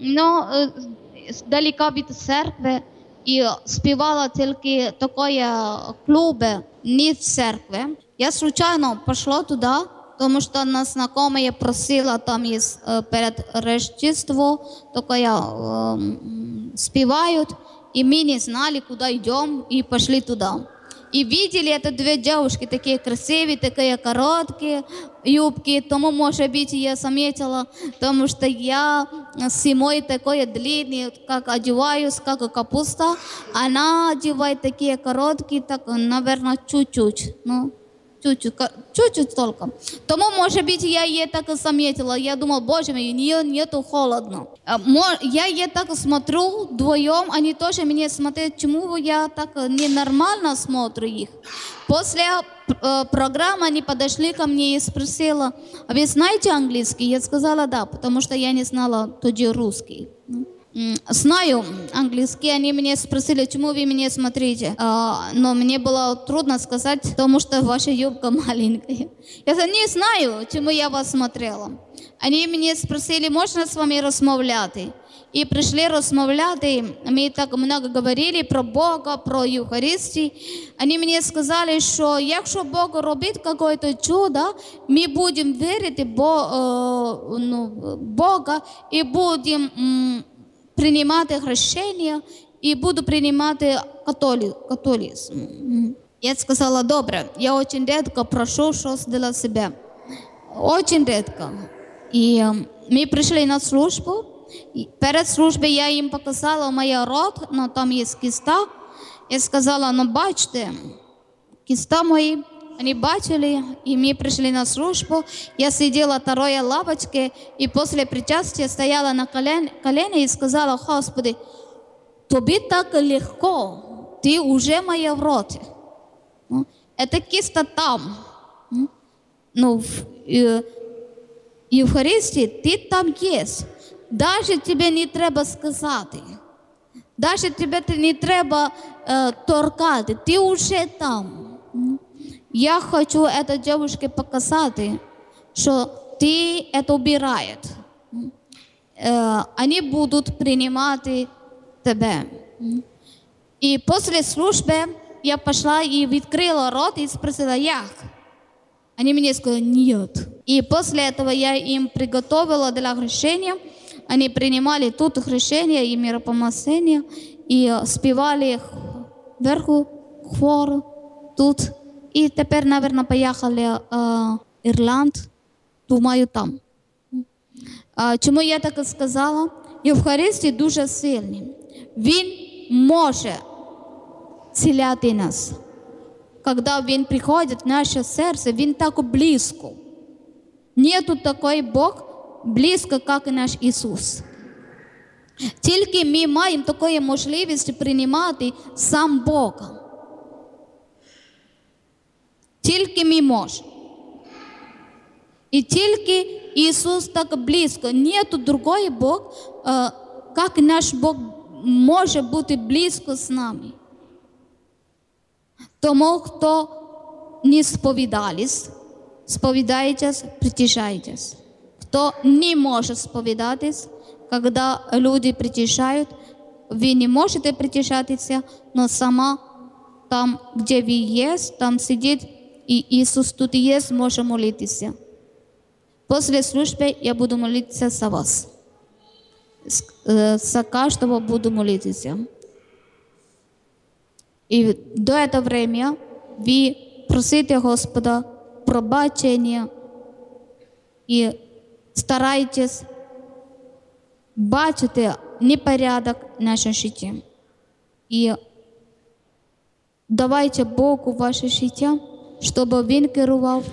далеко від церкви. І співала тільки такі клуби, не в церкві. Я случайно пішла туди, тому що нас знайома просила, там є перед Рождеством, таке співають, і ми не знали, куди йдемо, і пішли туди. И видели это две девушки, такие красивые, такие короткие юбки. Тому, может быть, я заметила, потому что я зимой такой длинный, как одеваюсь, как капуста. Она одевает такие короткие, так, наверное, чуть-чуть. Чуть-чуть только. Тому, может быть, я ей так и заметила. Я думала, боже мой, у нее нету холодно. Я ей так смотрю вдвоем, они тоже меня смотрят, почему я так ненормально смотрю их. После программы они подошли ко мне и спросили, а вы знаете английский? Я сказала, да, потому что я не знала тогда русский. Знаю английский, они меня спросили, почему вы меня смотрите, но мне было трудно сказать, потому что ваша юбка маленькая. Я сказала, не знаю, чему я вас смотрела. Они меня спросили, можно с вами розмовляти? і прийшли розмовляти. Ми так много говорили про Бога, про Євхаристію. Вони мені сказали, що якщо Бог робить якесь чудо, ми будемо вірити Бога і будемо приймати хрещення, і буду приймати католицизм. Я сказала, добре, я дуже рідко прошу щось для себе. Очень рідко. І ми прийшли на службу. Перед службою я їм показала мій рот, там є кіста. Я сказала, бачите, кіста мої. Вони бачили, і ми прийшли на службу. Я сиділа второї лавочки, і після причастя стояла на колені і сказала, Господи, тобі так легко, ти вже моя в роті. Це кіста там. В Євхаристії ти там є. Даже тобі не треба сказати. Даже тобі не треба торкати. Ти вже там. Я хочу этой девушке показати, що ти это убираєш. Вони будуть приймати тебе. І після служби я пішла і відкрила рот і спросила, як? Они мне сказали, нет. И после этого я им приготовила для хрещения. Они принимали тут хрещение и миропомазание, и спевали вверху хор тут. И теперь, наверное, поехали в Ірланд, думаю, там. Чому я так сказала? Євхаристія дуже сильний. Він може зціляти нас. Когда Він приходит в наше сердце, Він так близко. Нету такой Бог близко, как и наш Ісус. Тільки ми маємо таку можливість приймати сам Бога. Тільки ми можемо. І тільки Ісус так близько. Нету другой Бог, як наш Бог може бути близько з нами. Тому, хто не сповідались, сповідайтесь, притяжайтесь. Хто не може сповідатись, коли люди притяжають, ви не можете притяжатися, но сама там, де ви є, там сидить, і Ісус тут є, може молитися. Після служби я буду молитися за вас. За кожного буду молитися. І до цього времени ви просите Господа пробачення і старайтесь бачити непорядок в нашому житті. І давайте Богу ваше життя, щоб Він керував.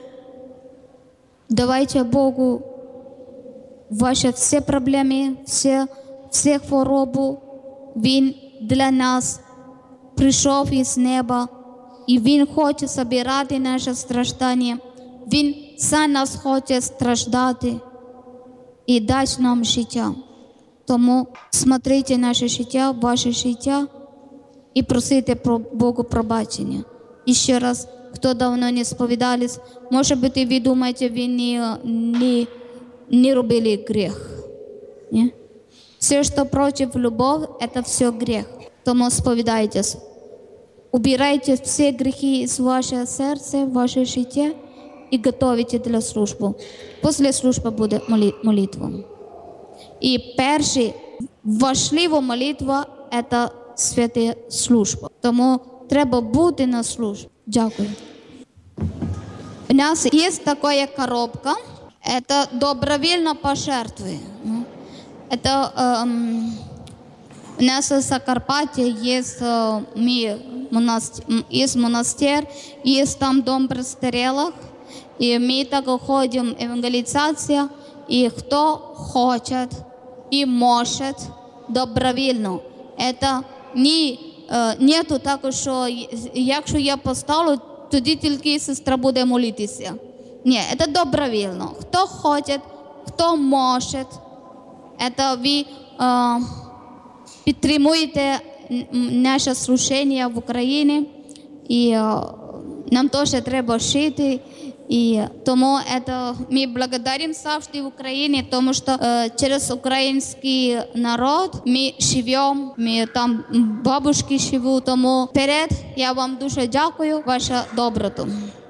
Давайте Богу ваші всі проблеми, всі хвороби. Він для нас прийшов із неба, і Він хоче збирати наше страждання. Він за нас хоче страждати і дати нам життя. Тому смотрите наше життя, ваше життя і просите про Богу пробачення. І ще раз, хто давно не сповідались, може бути, ви думаєте, ви не робили гріх. Не? Все, що проти любові, це все гріх. Тому сповідайтесь. Убирайте всі гріхи з вашого серця, ваше життя і готуйте для служби. Після служби буде молитва. І перша важлива молитва – це свята служба. Тому треба бути на службі. Дякую. У нас є така коробка. Это добровольно пожертвы. Это у нас в Закарпатье есть монастырь, есть там дом престарелых, и мы так ходим евангелизация, и кто хочет и может добровольно. Это нету так, що якщо я поставлю, тоді тільки сестра буде молитися. Ні, це добровільно. Хто хоче, хто може, це ви підтримуєте наше служіння в Україні. І нам теж треба шити І тому ми благодаримо завжди в Україні, тому що через український народ ми живемо, ми там бабушки живуть. Тому вперед я вам дуже дякую, ваша доброту.